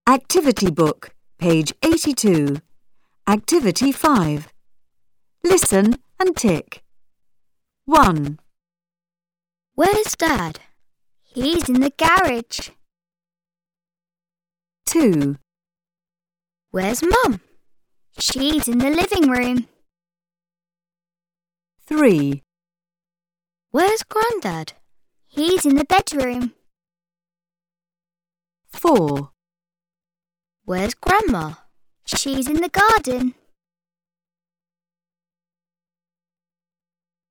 Activity Book, page 82. Activity 5. Listen and tick. 1. Where's Dad? He's in the garage. 2. Where's Mum? She's in the living room. 3. Where's Grandad? He's in the bedroom. 4. Where's Grandma? She's in the garden.